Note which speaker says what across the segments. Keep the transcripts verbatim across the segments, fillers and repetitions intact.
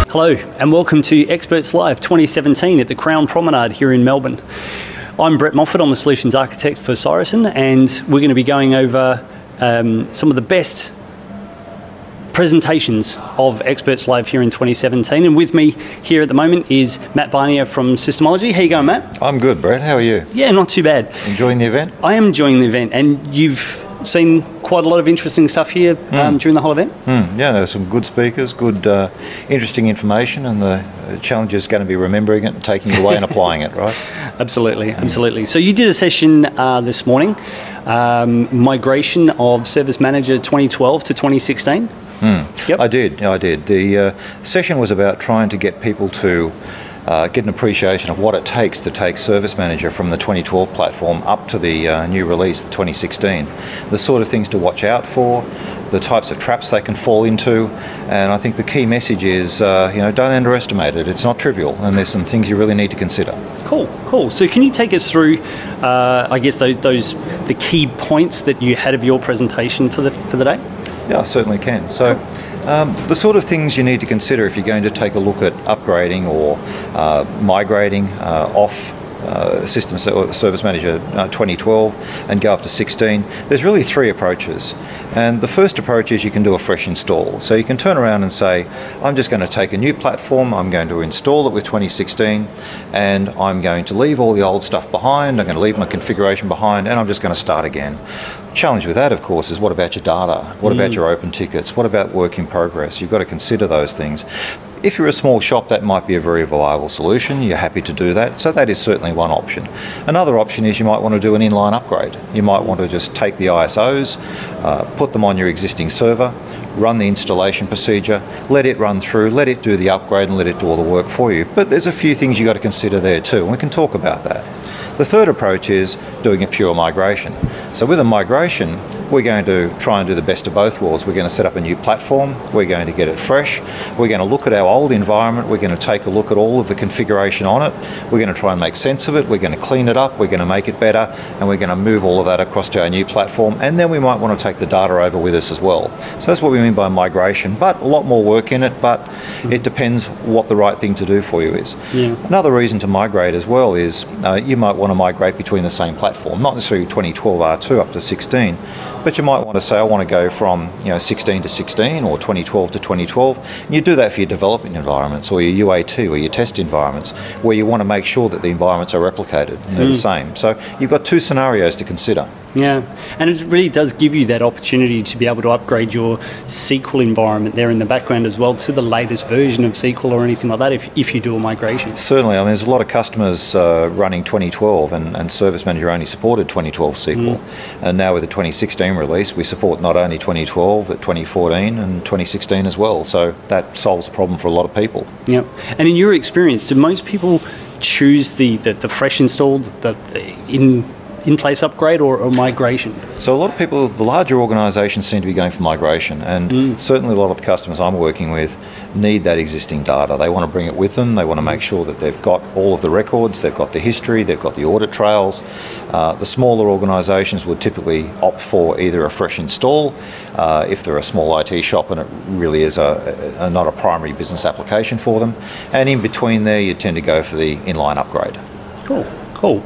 Speaker 1: Hello and welcome to Experts Live twenty seventeen at the Crown Promenade here in Melbourne. I'm Brett Moffat, I'm a Solutions Architect for Syrison, and we're going to be going over um, some of the best presentations of Experts Live here in twenty seventeen, and with me here at the moment is Matt Barnier from Systemology. How you going, Matt?
Speaker 2: I'm good, Brett. How are you?
Speaker 1: Yeah, not too bad.
Speaker 2: Enjoying the event?
Speaker 1: I am enjoying the event, and you've seen quite a lot of interesting stuff here um, mm. during the whole event?
Speaker 2: Mm. Yeah, there's some good speakers, good uh, interesting information, and the challenge is going to be remembering it and taking it away and applying it, right?
Speaker 1: Absolutely, mm. absolutely. So you did a session uh, this morning, um, migration of Service Manager twenty twelve to twenty sixteen.
Speaker 2: Mm.
Speaker 1: Yep.
Speaker 2: I did, I did. The uh, session was about trying to get people to Uh, get an appreciation of what it takes to take Service Manager from the twenty twelve platform up to the uh, new release, the twenty sixteen. The sort of things to watch out for, the types of traps they can fall into, and I think the key message is, uh, you know, don't underestimate it. It's not trivial, and there's some things you really need to consider.
Speaker 1: Cool, cool. So can you take us through, uh, I guess, those those the key points that you had of your presentation for the for the day?
Speaker 2: Yeah, I certainly can. So. Cool. Um, the sort of things you need to consider if you're going to take a look at upgrading or uh, migrating uh, off uh, System Service Manager uh, twenty twelve and go up to sixteen, there's really three approaches. And the first approach is you can do a fresh install. So you can turn around and say, I'm just going to take a new platform, I'm going to install it with twenty sixteen, and I'm going to leave all the old stuff behind, I'm going to leave my configuration behind, and I'm just going to start again. Challenge with that, of course, is what about your data? What mm. about your open tickets? What about work in progress? You've got to consider those things. If you're a small shop, that might be a very viable solution. You're happy to do that, so that is certainly one option. Another option is you might want to do an inline upgrade. You might want to just take the I S Os, uh, put them on your existing server, run the installation procedure, let it run through, let it do the upgrade and let it do all the work for you. But there's a few things you've got to consider there too, and we can talk about that. The third approach is doing a pure migration. So with a migration, we're going to try and do the best of both worlds. We're going to set up a new platform, we're going to get it fresh, we're going to look at our old environment, we're going to take a look at all of the configuration on it, we're going to try and make sense of it, we're going to clean it up, we're going to make it better, and we're going to move all of that across to our new platform, and then we might want to take the data over with us as well. So that's what we mean by migration, but a lot more work in it, but it depends what the right thing to do for you is.
Speaker 1: Yeah.
Speaker 2: Another reason to migrate as well is uh, you might want to migrate between the same platform, not necessarily twenty twelve R two up to sixteen, but you might want to say, I want to go from you know sixteen to sixteen or twenty twelve to twenty twelve, and you do that for your development environments or your U A T or your test environments, where you want to make sure that the environments are replicated and they're mm. the same. So you've got two scenarios to consider.
Speaker 1: Yeah, and it really does give you that opportunity to be able to upgrade your S Q L environment there in the background as well to the latest version of S Q L or anything like that if, if you do a migration.
Speaker 2: Certainly, I mean there's a lot of customers uh, running twenty twelve and, and Service Manager only supported twenty twelve S Q L, mm. and now with the twenty sixteen release we support not only twenty twelve but twenty fourteen and twenty sixteen as well, so that solves the problem for a lot of people.
Speaker 1: Yeah, and in your experience, do most people choose the, the, the fresh installed, the, the in in-place upgrade or, or migration?
Speaker 2: So a lot of people, the larger organisations seem to be going for migration, and mm. certainly a lot of the customers I'm working with need that existing data. They want to bring it with them, they want to make sure that they've got all of the records, they've got the history, they've got the audit trails. Uh, the smaller organisations would typically opt for either a fresh install, uh, if they're a small I T shop and it really is a, a, not a primary business application for them, and in between there you tend to go for the inline upgrade.
Speaker 1: Cool, cool.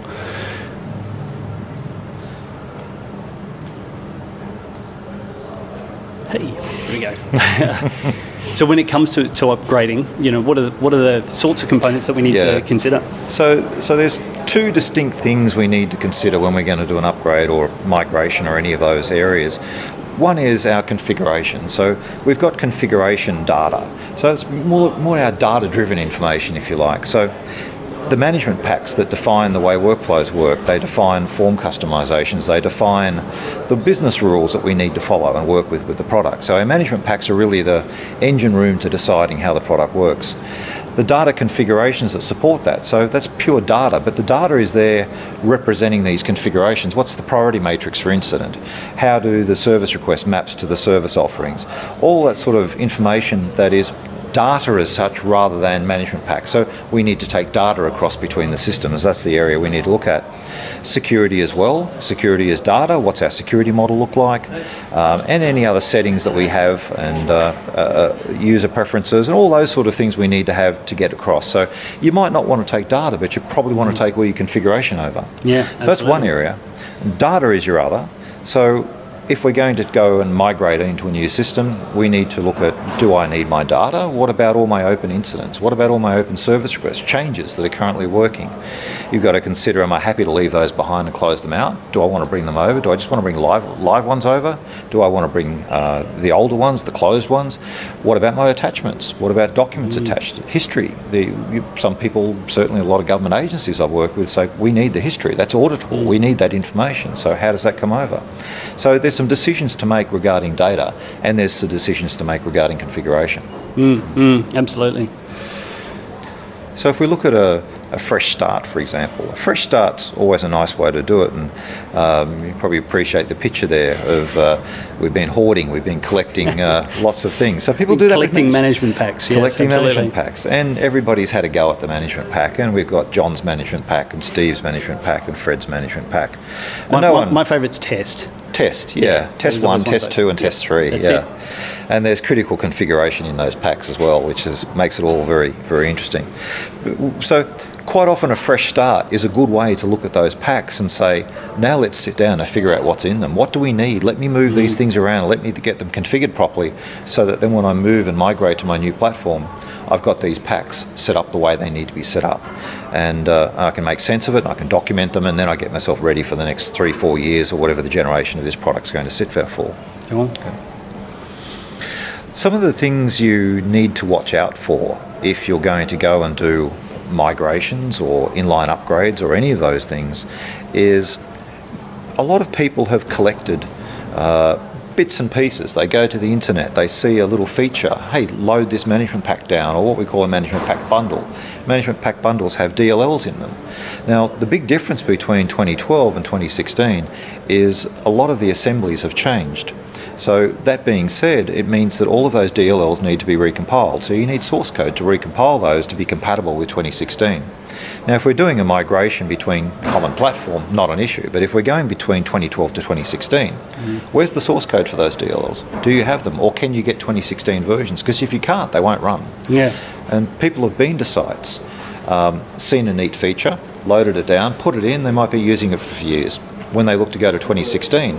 Speaker 1: Hey, here we go. So when it comes to, to upgrading, you know, what are the, what are the sorts of components that we need yeah. to consider?
Speaker 2: So, so there's two distinct things we need to consider when we're going to do an upgrade or migration or any of those areas. One is our configuration. So we've got configuration data. So it's more, more our data-driven information, if you like. So the management packs that define the way workflows work, they define form customizations, they define the business rules that we need to follow and work with with the product. So our management packs are really the engine room to deciding how the product works. The data configurations that support that, so that's pure data, but the data is there representing these configurations. What's the priority matrix for incident? How do the service request maps to the service offerings? All that sort of information that is data as such rather than management packs. So we need to take data across between the systems. That's the area we need to look at. security as well. Security is data. What's our security model look like? Um, and any other settings that we have, and uh, uh, user preferences, and all those sort of things we need to have to get across. So you might not want to take data, but you probably want to take all your configuration over.
Speaker 1: Yeah,
Speaker 2: so that's one area. Data is your other. So if we're going to go and migrate into a new system, we need to look at, do I need my data? What about all my open incidents? What about all my open service requests, changes that are currently working? You've got to consider, am I happy to leave those behind and close them out? Do I want to bring them over? Do I just want to bring live live ones over? Do I want to bring uh, the older ones, the closed ones? What about my attachments? What about documents mm. attached? History. The, you, some people, certainly a lot of government agencies I've worked with, say, we need the history. That's auditable. Mm. We need that information. So how does that come over? So there's some decisions to make regarding data, and there's some decisions to make regarding configuration.
Speaker 1: Mm, mm, absolutely.
Speaker 2: So if we look at a, a fresh start, for example, a fresh start's always a nice way to do it, and um, you probably appreciate the picture there of uh, we've been hoarding, we've been collecting uh, lots of things. So people do that.
Speaker 1: Collecting management packs, yes,
Speaker 2: collecting
Speaker 1: absolutely.
Speaker 2: management packs, and everybody's had a go at the management pack, and we've got John's management pack, and Steve's management pack, and Fred's management pack.
Speaker 1: My,
Speaker 2: no
Speaker 1: my,
Speaker 2: one,
Speaker 1: my favourite's Test.
Speaker 2: Test, yeah.
Speaker 1: yeah
Speaker 2: test one, test two, and
Speaker 1: yep.
Speaker 2: test three,
Speaker 1: That's
Speaker 2: yeah.
Speaker 1: it.
Speaker 2: And there's critical configuration in those packs as well, which is, makes it all very, very interesting. So quite often a fresh start is a good way to look at those packs and say, now let's sit down and figure out what's in them. What do we need? Let me move mm. these things around. Let me get them configured properly so that then when I move and migrate to my new platform, I've got these packs set up the way they need to be set up, and uh, I can make sense of it, and I can document them, and then I get myself ready for the next three, four years or whatever the generation of this product's going to sit there for.
Speaker 1: Cool.
Speaker 2: Okay. Some of the things you need to watch out for if you're going to go and do migrations or inline upgrades or any of those things is a lot of people have collected uh, bits and pieces. They go to the internet, they see a little feature, hey, load this management pack down, or what we call a management pack bundle. Management pack bundles have D L Ls in them. Now, the big difference between twenty twelve and twenty sixteen is a lot of the assemblies have changed. So that being said, it means that all of those D L Ls need to be recompiled. So you need source code to recompile those to be compatible with twenty sixteen. Now, if we're doing a migration between common platform, not an issue. But if we're going between twenty twelve to twenty sixteen, mm. where's the source code for those D L Ls? Do you have them, or can you get twenty sixteen versions? Because if you can't, they won't run.
Speaker 1: Yeah.
Speaker 2: And people have been to sites, um, seen a neat feature, loaded it down, put it in. They might be using it for years. When they look to go to twenty sixteen,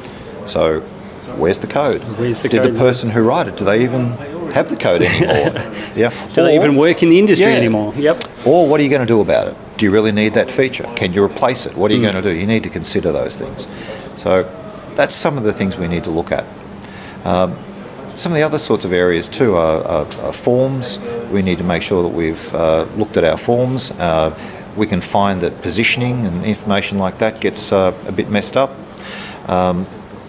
Speaker 2: so where's the code?
Speaker 1: Where's the
Speaker 2: Did
Speaker 1: code?
Speaker 2: the person who wrote it, do they even have the code anymore? Yeah.
Speaker 1: Do
Speaker 2: or,
Speaker 1: they even work in the industry
Speaker 2: yeah.
Speaker 1: anymore? Yep.
Speaker 2: Or what are you going to do about it? Do you really need that feature? Can you replace it? What are you mm. going to do? You need to consider those things. So that's some of the things we need to look at. Um, some of the other sorts of areas too are, are, are forms. We need to make sure that we've uh, looked at our forms. Uh, we can find that positioning and information like that gets uh, a bit messed up. Um,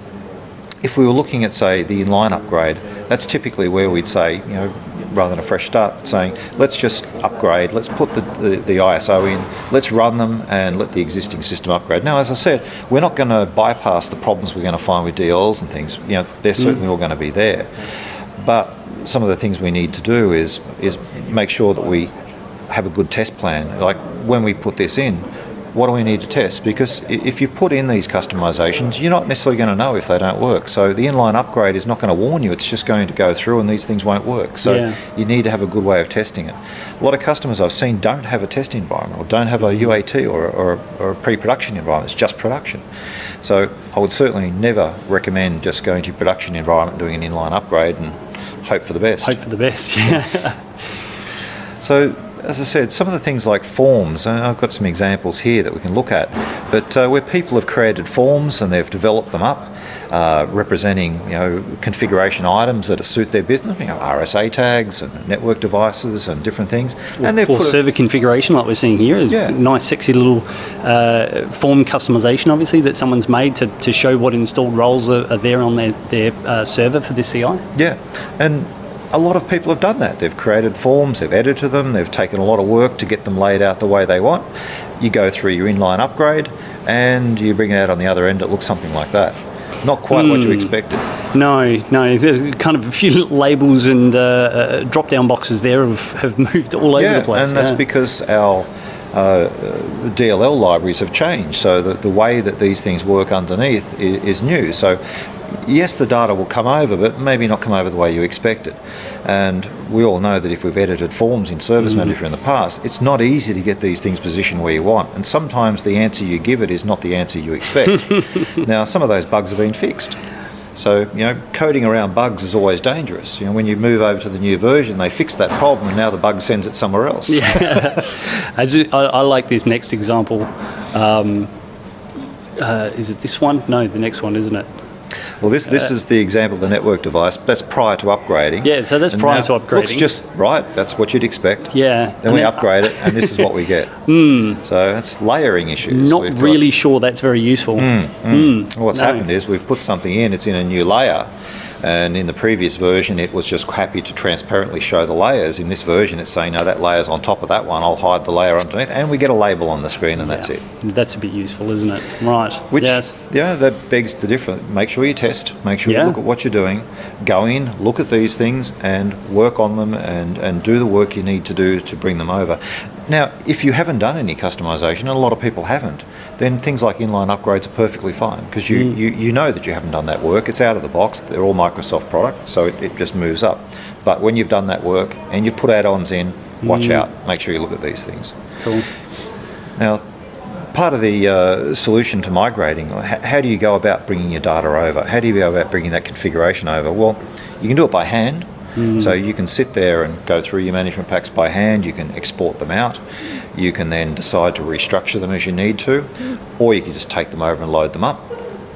Speaker 2: If we were looking at, say, the inline upgrade, that's typically where we'd say, you know, rather than a fresh start, saying, let's just upgrade, let's put the, the, the I S O in, let's run them and let the existing system upgrade. Now, as I said, we're not going to bypass the problems we're going to find with D L Ls and things. You know, they're certainly mm. all going to be there. But some of the things we need to do is, is make sure that we have a good test plan. Like, when we put this in, what do we need to test? Because if you put in these customizations, you're not necessarily going to know if they don't work. So the inline upgrade is not going to warn you, it's just going to go through and these things won't work. So
Speaker 1: yeah.
Speaker 2: you need to have a good way of testing it. A lot of customers I've seen don't have a test environment or don't have a U A T or, or, or a pre-production environment, it's just production. So I would certainly never recommend just going to your production environment, doing an inline upgrade and hope for the best.
Speaker 1: Hope for the best, yeah.
Speaker 2: So, as I said, some of the things like forms, and I've got some examples here that we can look at, but uh, where people have created forms and they've developed them up, uh, representing, you know, configuration items that suit their business, you know, R S A tags and network devices and different things.
Speaker 1: Or,
Speaker 2: and they've
Speaker 1: or
Speaker 2: put
Speaker 1: server a, configuration like we're seeing here. Is
Speaker 2: yeah.
Speaker 1: nice, sexy little uh, form customization, obviously, that someone's made to, to show what installed roles are, are there on their, their uh, server for this C I.
Speaker 2: Yeah, and a lot of people have done that. They've created forms, they've edited them, they've taken a lot of work to get them laid out the way they want. You go through your inline upgrade and you bring it out on the other end, it looks something like that. Not quite mm. what you expected.
Speaker 1: No, no. There's kind of a few little labels and uh, uh, drop-down boxes there have, have moved all over
Speaker 2: yeah,
Speaker 1: the place.
Speaker 2: And that's
Speaker 1: yeah.
Speaker 2: because our uh, D L L libraries have changed, so the, the way that these things work underneath is, is new. So yes, the data will come over, but maybe not come over the way you expected. And we all know that if we've edited forms in Service mm. Manager in the past, it's not easy to get these things positioned where you want. And sometimes the answer you give it is not the answer you expect. Now, some of those bugs have been fixed. So, you know, coding around bugs is always dangerous. You know, when you move over to the new version, they fix that problem and now the bug sends it somewhere else.
Speaker 1: Yeah. I, do, I, I like this next example. Um, uh, is it this one? No, the next one, isn't it?
Speaker 2: Well, this this uh, is the example of the network device. That's prior to upgrading.
Speaker 1: Yeah, so that's
Speaker 2: and
Speaker 1: prior to upgrading.
Speaker 2: Looks just right. That's what you'd expect.
Speaker 1: Yeah.
Speaker 2: Then we then, upgrade it, and this is what we get. Mm, so it's layering issues.
Speaker 1: Not really sure that's very useful. Mm,
Speaker 2: mm. Mm. What's no. happened is we've put something in. It's in a new layer. And in the previous version, it was just happy to transparently show the layers. In this version, it's saying, no, that layer's on top of that one. I'll hide the layer underneath. And we get a label on the screen, and yeah. that's it.
Speaker 1: That's a bit useful, isn't it? Right.
Speaker 2: Which,
Speaker 1: yes.
Speaker 2: yeah, that begs the difference. Make sure you test. Make sure
Speaker 1: yeah.
Speaker 2: you look at what you're doing. Go in, look at these things, and work on them, and, and do the work you need to do to bring them over. Now, if you haven't done any customization, and a lot of people haven't, then things like inline upgrades are perfectly fine, because you, mm. you, you know that you haven't done that work. It's out of the box. They're all Microsoft products, so it, it just moves up. But when you've done that work and you put add-ons in, watch mm. out. Make sure you look at these things.
Speaker 1: Cool.
Speaker 2: Now, part of the uh, solution to migrating, how, how do you go about bringing your data over? How do you go about bringing that configuration over? Well, you can do it by hand. Mm. So you can sit there and go through your management packs by hand. You can export them out. You can then decide to restructure them as you need to, or you can just take them over and load them up.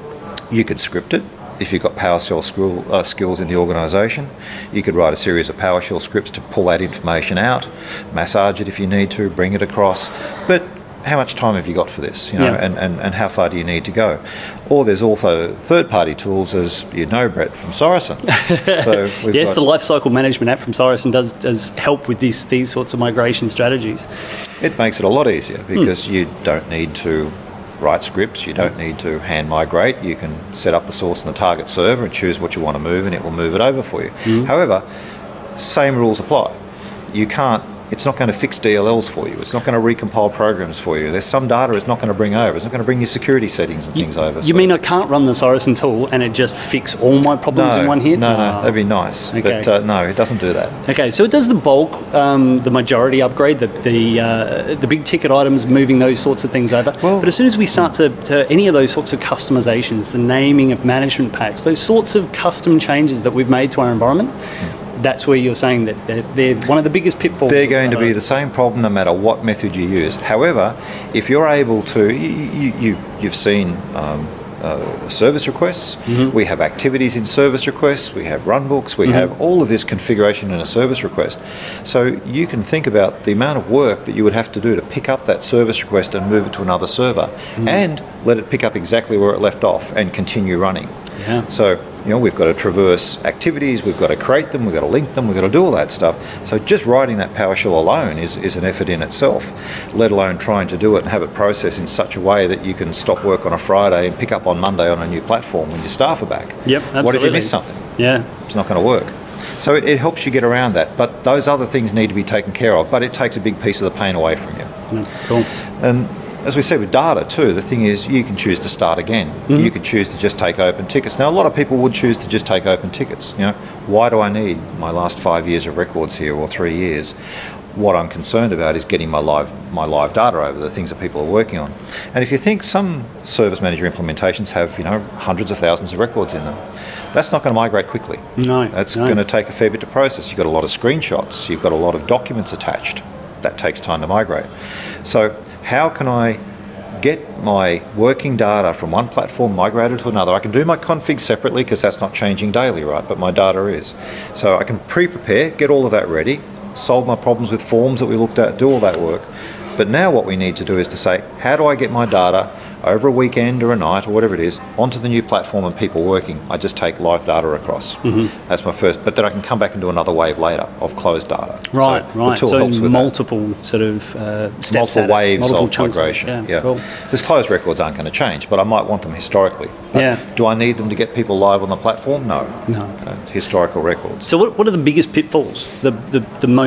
Speaker 2: You could script it if you've got PowerShell skill, uh, skills in the organisation. You could write a series of PowerShell scripts to pull that information out, massage it if you need to, bring it across. But how much time have you got for this, you know,
Speaker 1: yeah.
Speaker 2: and, and, and how far do you need to go? Or there's also third-party tools, as you know, Brett, from Sorosun. So we've
Speaker 1: yes,
Speaker 2: got
Speaker 1: the lifecycle management app from Sorosun does, does help with these, these sorts of migration strategies.
Speaker 2: It makes it a lot easier because hmm. you don't need to write scripts, you don't need to hand migrate. You can set up the source and the target server and choose what you want to move, and it will move it over for you. Hmm. However, same rules apply. You can't It's not going to fix D L Ls for you. It's not going to recompile programs for you. There's some data it's not going to bring over. It's not going to bring your security settings and
Speaker 1: you,
Speaker 2: things over.
Speaker 1: You
Speaker 2: so.
Speaker 1: mean I can't run the Sorosun tool and it just fix all my problems
Speaker 2: no,
Speaker 1: in one hit?
Speaker 2: No,
Speaker 1: oh.
Speaker 2: no, that'd be nice.
Speaker 1: Okay.
Speaker 2: But uh, no, it doesn't do that.
Speaker 1: Okay, so it does the bulk, um, the majority upgrade, the the, uh, the big ticket items, moving those sorts of things over. Well, but as soon as we start to, to any of those sorts of customizations, the naming of management packs, those sorts of custom changes that we've made to our environment, mm. that's where you're saying that they're, they're one of the biggest pitfalls.
Speaker 2: They're going to be the same problem no matter what method you use. However, if you're able to, you, you, you've seen um, uh, service requests, mm-hmm. we have activities in service requests, we have runbooks, we mm-hmm. have all of this configuration in a service request. So you can think about the amount of work that you would have to do to pick up that service request and move it to another server mm-hmm. and let it pick up exactly where it left off and continue running.
Speaker 1: Yeah.
Speaker 2: So, you know, we've got to traverse activities, we've got to create them, we've got to link them, we've got to do all that stuff. So just writing that PowerShell alone is, is an effort in itself, let alone trying to do it and have it processed in such a way that you can stop work on a Friday and pick up on Monday on a new platform when your staff are back.
Speaker 1: Yep, absolutely.
Speaker 2: What if you miss something?
Speaker 1: Yeah.
Speaker 2: It's not going to work. So it, it helps you get around that, but those other things need to be taken care of, but it takes a big piece of the pain away from you.
Speaker 1: Yeah, cool.
Speaker 2: And as we said with data too, the thing is you can choose to start again. Mm-hmm. You could choose to just take open tickets. Now a lot of people would choose to just take open tickets. You know, why do I need my last five years of records here or three years? What I'm concerned about is getting my live my live data over, the things that people are working on. And if you think some Service Manager implementations have, you know, hundreds of thousands of records in them, that's not going to migrate quickly.
Speaker 1: No.
Speaker 2: That's
Speaker 1: no.
Speaker 2: going to take a fair bit to process. You've got a lot of screenshots, you've got a lot of documents attached. That takes time to migrate. So how can I get my working data from one platform migrated to another? I can do my config separately because that's not changing daily, right? But my data is. So I can pre-prepare, get all of that ready, solve my problems with forms that we looked at, do all that work. But now what we need to do is to say, how do I get my data over a weekend or a night or whatever it is onto the new platform and people working? I just take live data across. Mm-hmm. That's my first. But then I can come back and do another wave later of closed data.
Speaker 1: Right,
Speaker 2: so
Speaker 1: right.
Speaker 2: The tool
Speaker 1: so
Speaker 2: helps with
Speaker 1: multiple
Speaker 2: that.
Speaker 1: sort of uh, steps
Speaker 2: multiple waves
Speaker 1: multiple
Speaker 2: of
Speaker 1: chunks
Speaker 2: migration.
Speaker 1: Of
Speaker 2: yeah,
Speaker 1: yeah. Cool.
Speaker 2: Because closed records aren't going to change, but I might want them historically. But
Speaker 1: yeah.
Speaker 2: Do I need them to get people live on the platform? No.
Speaker 1: No.
Speaker 2: Uh, historical records.
Speaker 1: So what, what are the biggest pitfalls? The, the the most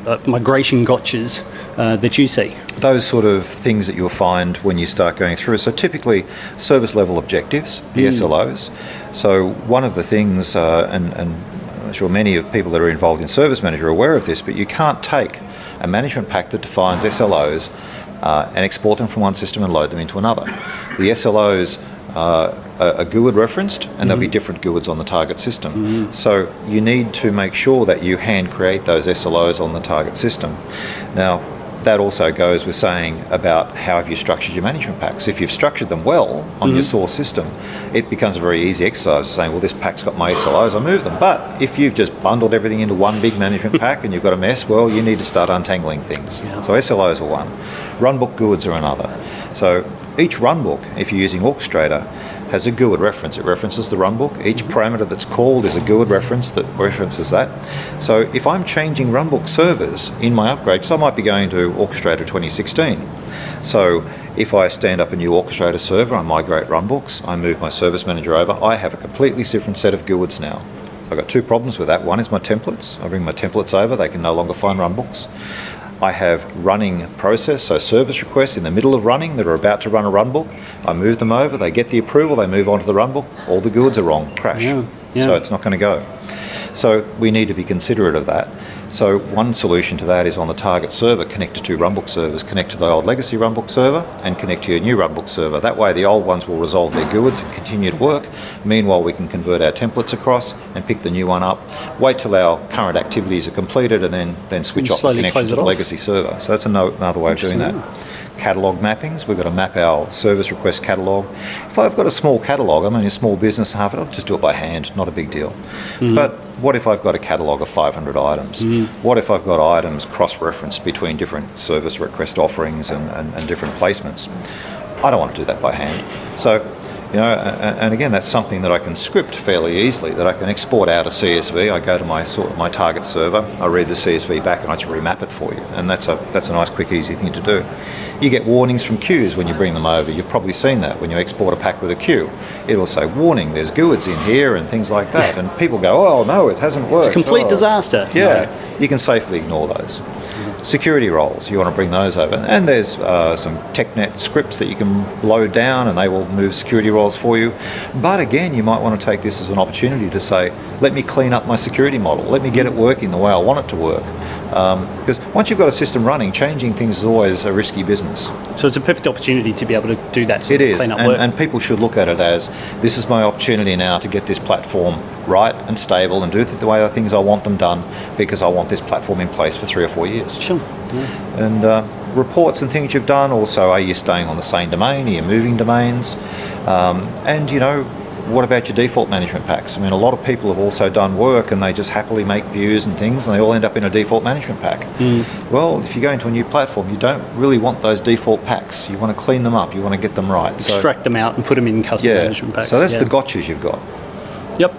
Speaker 1: uh, migration gotchas uh, that you see?
Speaker 2: Those sort of things that you'll find when you start going through. So typically, service level objectives, the mm. S L Os. So one of the things, uh, and, and I'm sure many of people that are involved in Service Manager are aware of this, but you can't take a management pack that defines S L Os uh, and export them from one system and load them into another. The S L Os uh, are G U I D referenced, and mm-hmm. there'll be different G U I Ds on the target system. Mm-hmm. So you need to make sure that you hand create those S L Os on the target system. Now, that also goes with saying about how have you structured your management packs. If you've structured them well on mm-hmm. your source system, it becomes a very easy exercise of saying, well, this pack's got my S L Os, I move them. But if you've just bundled everything into one big management pack and you've got a mess, well, you need to start untangling things. Yeah. So S L Os are one. Runbook G U I Ds are another. So each runbook, if you're using Orchestrator, has a G U I D reference. It references the runbook. Each mm-hmm. parameter that's called is a G U I D reference that references that. So if I'm changing runbook servers in my upgrade, because I might be going to Orchestrator twenty sixteen. So if I stand up a new Orchestrator server, I migrate runbooks, I move my Service Manager over, I have a completely different set of G U I Ds now. I've got two problems with that. One is my templates. I bring my templates over, they can no longer find runbooks. I have running process, so service requests in the middle of running that are about to run a runbook. I move them over, they get the approval, they move on to the runbook. All the G U I Ds are wrong, crash.
Speaker 1: Yeah, yeah.
Speaker 2: So it's not going to go. So we need to be considerate of that. So one solution to that is on the target server, connect to two runbook servers, connect to the old legacy runbook server and connect to your new runbook server. That way the old ones will resolve their G U I Ds and continue to work. Meanwhile, we can convert our templates across and pick the new one up, wait till our current activities are completed and then, then switch off the connection to the legacy server. So that's another way of doing that. Catalogue mappings, we've got to map our service request catalogue. If I've got a small catalogue, I'm only a small business, half it, I'll just do it by hand, not a big deal. Mm-hmm. But what if I've got a catalogue of five hundred items? Mm-hmm. What if I've got items cross-referenced between different service request offerings and, and, and different placements? I don't want to do that by hand. So, you know, and again, that's something that I can script fairly easily, that I can export out a C S V. I go to my sort my target server, I read the C S V back, and I just remap it for you. And that's a that's a nice, quick, easy thing to do. You get warnings from queues when you bring them over. You've probably seen that when you export a pack with a queue. It will say, warning, there's G U I Ds in here and things like that. And people go, oh, no, it hasn't worked.
Speaker 1: It's a complete
Speaker 2: oh.
Speaker 1: disaster.
Speaker 2: Yeah, no. You can safely ignore those. Security roles, you want to bring those over. And there's uh, some TechNet scripts that you can load down and they will move security roles for you. But again, you might want to take this as an opportunity to say, let me clean up my security model. Let me get it working the way I want it to work. Um, because once you've got a system running, changing things is always a risky business.
Speaker 1: So it's a perfect opportunity to be able to do that sort
Speaker 2: it
Speaker 1: of
Speaker 2: is,
Speaker 1: clean up
Speaker 2: and,
Speaker 1: work.
Speaker 2: and people should look at it as, this is my opportunity now to get this platform right and stable and do the way the things I want them done, because I want this platform in place for three or four years.
Speaker 1: Sure. Yeah.
Speaker 2: And uh, reports and things you've done, also, are you staying on the same domain? Are you moving domains? Um, and, you know, what about your default management packs? I mean, a lot of people have also done work and they just happily make views and things and they all end up in a default management pack. Mm. Well, if you go into a new platform, you don't really want those default packs. You want to clean them up. You want to get them right.
Speaker 1: Extract so, them out and put them in custom
Speaker 2: yeah,
Speaker 1: management packs.
Speaker 2: So that's
Speaker 1: yeah.
Speaker 2: the gotchas you've got.
Speaker 1: Yep.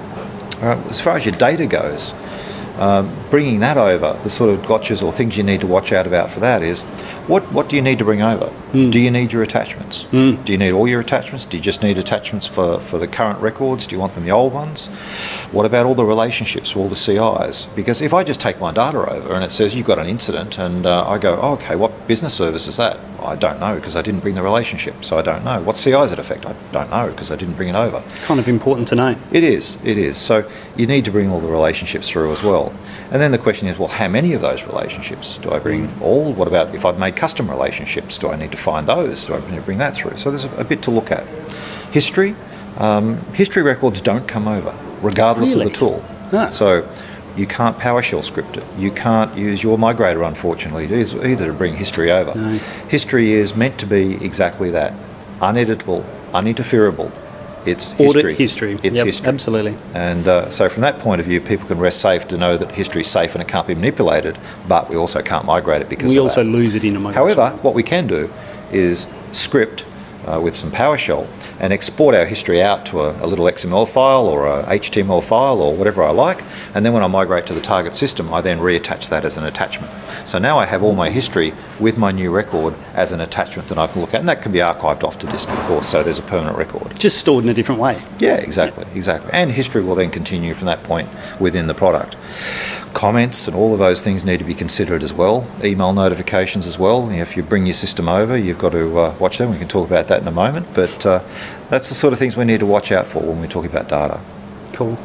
Speaker 2: All right, as far as your data goes, um, bringing that over, the sort of gotchas or things you need to watch out about for that is, what, what do you need to bring over? Mm. Do you need your attachments? Mm. Do you need all your attachments? Do you just need attachments for, for the current records? Do you want them the old ones? What about all the relationships, all the C Is? Because if I just take my data over and it says you've got an incident and uh, I go, oh, okay, what business service is that? I don't know because I didn't bring the relationship, so I don't know. What C Is it affect? I don't know because I didn't bring it over.
Speaker 1: Kind of important to know.
Speaker 2: It is, it is. So you need to bring all the relationships through as well. And then the question is, well, how many of those relationships? Do I bring all? What about if I've made custom relationships? Do I need to find those? Do I need to bring that through? So there's a, a bit to look at. History. Um, history records don't come over, regardless really? of the tool. Ah. So you can't PowerShell script it. You can't use your migrator, unfortunately, either to bring history over. No. History is meant to be exactly that. Uneditable, uninterferable. It's history.
Speaker 1: Audit history.
Speaker 2: It's
Speaker 1: yep,
Speaker 2: history.
Speaker 1: Absolutely.
Speaker 2: And uh, so from that point of view, people can rest safe to know that history is safe and it can't be manipulated, but we also can't migrate it because
Speaker 1: we
Speaker 2: of
Speaker 1: also
Speaker 2: that.
Speaker 1: lose it in a migration.
Speaker 2: However, what we can do is script uh, with some PowerShell and export our history out to a, a little X M L file or a H T M L file or whatever I like, and then when I migrate to the target system, I then reattach that as an attachment. So now I have all my history with my new record as an attachment that I can look at, and that can be archived off to disk, of course, so there's a permanent record.
Speaker 1: Just stored in a different way.
Speaker 2: Yeah, exactly, exactly. And history will then continue from that point within the product. comments and all of those things need to be considered as well. Email notifications as well. You know, if you bring your system over, you've got to uh, watch them. We can talk about that in a moment, but uh, that's the sort of things we need to watch out for when we're talking about data.
Speaker 1: Cool.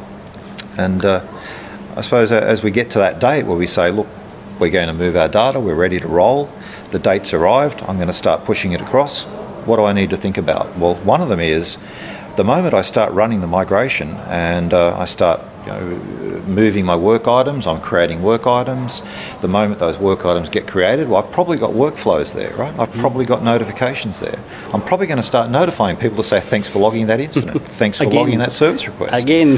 Speaker 2: And uh, I suppose as we get to that date where we say, look, we're going to move our data, we're ready to roll, the date's arrived, I'm going to start pushing it across. What do I need to think about? Well, one of them is the moment I start running the migration and uh, I start you know, moving my work items, I'm creating work items. The moment those work items get created, well, I've probably got workflows there, right? I've probably got notifications there. I'm probably going to start notifying people to say, thanks for logging that incident. Thanks for
Speaker 1: Again.
Speaker 2: logging that service request.
Speaker 1: Again.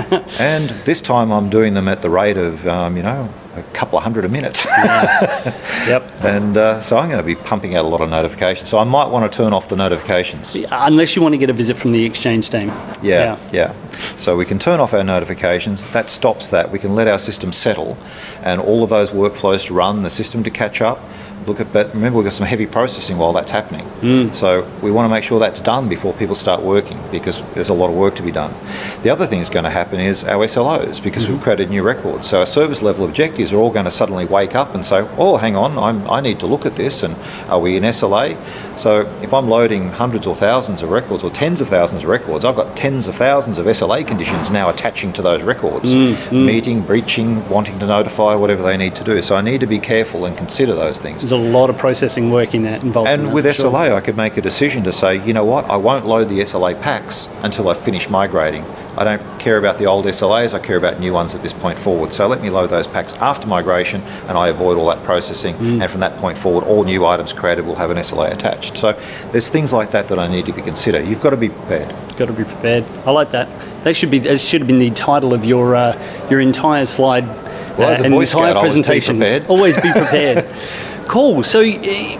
Speaker 2: And this time I'm doing them at the rate of, um, you know, a couple of hundred a minute.
Speaker 1: Yeah. Yep.
Speaker 2: And uh, so I'm going to be pumping out a lot of notifications. So I might want to turn off the notifications.
Speaker 1: Unless you want to get a visit from the Exchange team.
Speaker 2: Yeah, yeah, yeah. So we can turn off our notifications. That stops that. We can let our system settle and all of those workflows to run, the system to catch up. Look at that. Remember, we've got some heavy processing while that's happening. Mm. So we want to make sure that's done before people start working because there's a lot of work to be done. The other thing that's going to happen is our S L Os because mm-hmm. we've created new records. So our service level objectives are all going to suddenly wake up and say, oh, hang on, I'm, I need to look at this and are we in S L A? So if I'm loading hundreds or thousands of records or tens of thousands of records, I've got tens of thousands of S L A conditions now attaching to those records. Mm-hmm. Meeting, breaching, wanting to notify, whatever they need to do. So I need to be careful and consider those things.
Speaker 1: There's a lot of processing work in that involved.
Speaker 2: And
Speaker 1: in that,
Speaker 2: with S L A,
Speaker 1: sure.
Speaker 2: I could make a decision to say, you know what, I won't load the S L A packs until I finish migrating. I don't care about the old S L As, I care about new ones at this point forward. So let me load those packs after migration and I avoid all that processing. Mm. And from that point forward, all new items created will have an S L A attached. So there's things like that that I need to be considered. You've got to be prepared.
Speaker 1: Got to be prepared. I like that. That should be. That should have been the title of your uh, your entire slide
Speaker 2: well, as a
Speaker 1: and
Speaker 2: Boy
Speaker 1: entire
Speaker 2: Scout,
Speaker 1: presentation.
Speaker 2: Always be prepared.
Speaker 1: Always be prepared. Cool. So. Uh,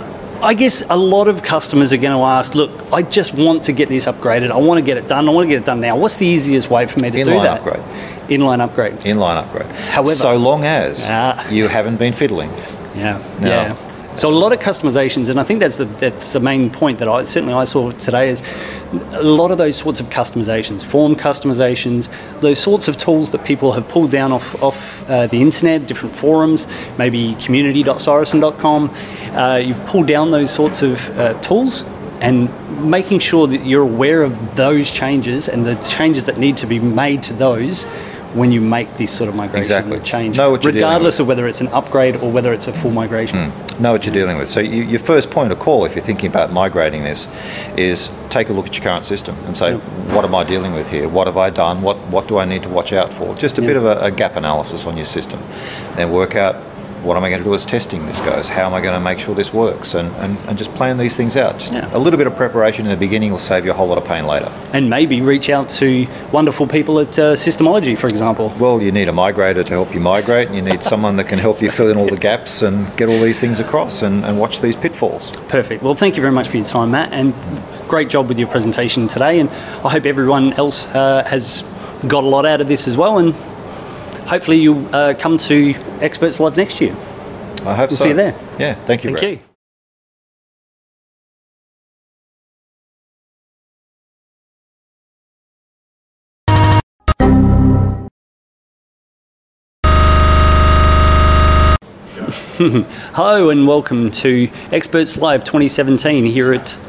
Speaker 1: I guess a lot of customers are going to ask, look, I just want to get this upgraded. I want to get it done. I want to get it done now. What's the easiest way for me to
Speaker 2: Inline
Speaker 1: do that?
Speaker 2: upgrade.
Speaker 1: Inline upgrade.
Speaker 2: Inline upgrade.
Speaker 1: However,
Speaker 2: so long as
Speaker 1: uh,
Speaker 2: you haven't been fiddling.
Speaker 1: Yeah.
Speaker 2: No.
Speaker 1: Yeah. So a lot of customizations, and I think that's the that's the main point that I certainly I saw today is a lot of those sorts of customizations, form customizations, those sorts of tools that people have pulled down off off uh, the internet, different forums, maybe community dot soresen dot com. Uh, you've pulled down those sorts of uh, tools and making sure that you're aware of those changes and the changes that need to be made to those when you make this sort of migration
Speaker 2: exactly.
Speaker 1: change,
Speaker 2: know what you're
Speaker 1: regardless of whether it's an upgrade or whether it's a full migration.
Speaker 2: Mm. Know what you're dealing with. So you, your first point of call, if you're thinking about migrating this, is take a look at your current system and say, yep. what am I dealing with here? What have I done? What what do I need to watch out for? Just a yep. bit of a, a gap analysis on your system. Then work out, what am I going to do as testing this goes? How am I going to make sure this works? And, and, and just plan these things out. Just yeah. a little bit of preparation in the beginning will save you a whole lot of pain later.
Speaker 1: And maybe reach out to wonderful people at uh, Systemology, for example.
Speaker 2: Well, you need a migrator to help you migrate, and you need someone that can help you fill in all the gaps and get all these things across and, and watch these pitfalls.
Speaker 1: Perfect. Well, thank you very much for your time, Matt, and great job with your presentation today. And I hope everyone else uh, has got a lot out of this as well. And hopefully you'll uh, come to Experts Live next year.
Speaker 2: I hope
Speaker 1: we'll
Speaker 2: so.
Speaker 1: see you there.
Speaker 2: Yeah, thank you,
Speaker 1: Thank
Speaker 2: Brett.
Speaker 1: you. Hello and welcome to Experts Live twenty seventeen here at